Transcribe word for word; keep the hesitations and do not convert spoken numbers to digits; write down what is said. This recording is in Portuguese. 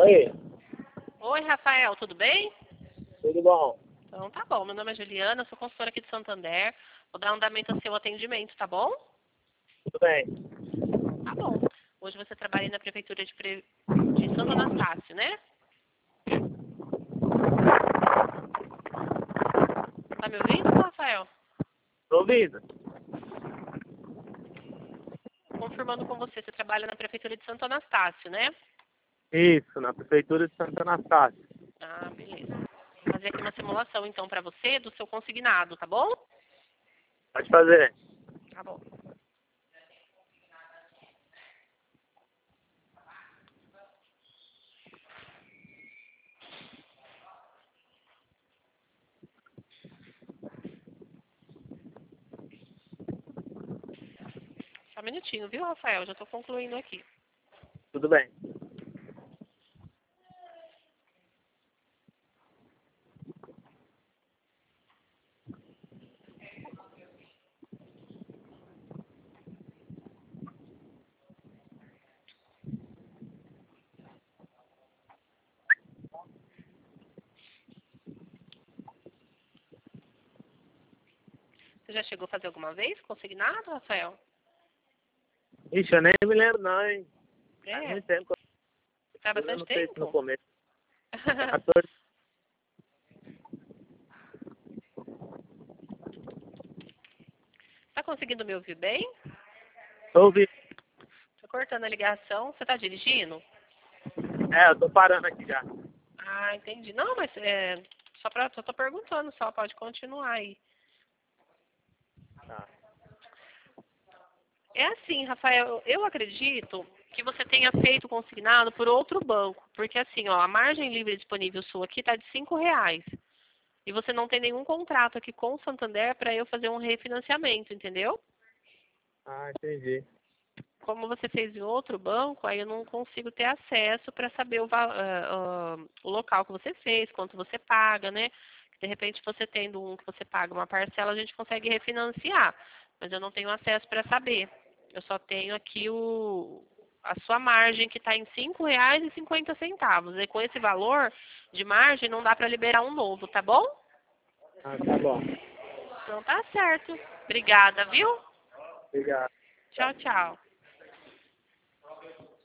Oi, Oi, Rafael, tudo bem? tudo bom? Então tá bom, meu nome é Juliana, sou consultora aqui de Santander. Vou dar andamento ao seu atendimento, tá bom? Tudo bem? Tá bom. Hoje você trabalha aí na Prefeitura de, Pre... de Santo Anastácio, né? Tá me ouvindo, Rafael? Tô ouvindo? Confirmando com você, você trabalha na Prefeitura de Santo Anastácio, né? Isso, na Prefeitura de Santa Anastácia. Ah, beleza. Vou fazer aqui uma simulação então pra você do seu consignado, tá bom? Pode fazer. Tá bom. Só um minutinho, viu, Rafael? Já tô concluindo aqui. Tudo bem. Você já chegou a fazer alguma vez consignado, Rafael? Ixi, eu nem me lembro não, hein? Faz É, muito tempo que faz eu eu bastante não sei se no tempo. começo. quatorze. Tá conseguindo me ouvir bem? Tô ouvindo. Tô cortando a ligação. Você tá dirigindo? É, eu tô parando aqui já. Ah, entendi. Não, mas é, só, pra, só tô perguntando, só pode continuar aí. Tá. É assim, Rafael, eu acredito que você tenha feito consignado por outro banco. Porque assim, ó, a margem livre disponível sua aqui tá de cinco reais. E você não tem nenhum contrato aqui com o Santander para eu fazer um refinanciamento, entendeu? Ah, entendi. Como você fez em outro banco, aí eu não consigo ter acesso para saber o, va- ah, ah, o local que você fez, quanto você paga, né? De repente, você tendo um que você paga uma parcela, a gente consegue refinanciar. Mas eu não tenho acesso para saber. Eu só tenho aqui o, a sua margem, que está em cinco reais e cinquenta centavos. E com esse valor de margem, não dá para liberar um novo, tá bom? Ah, tá bom. Então tá certo. Obrigada, viu? Obrigado. Tchau, tchau.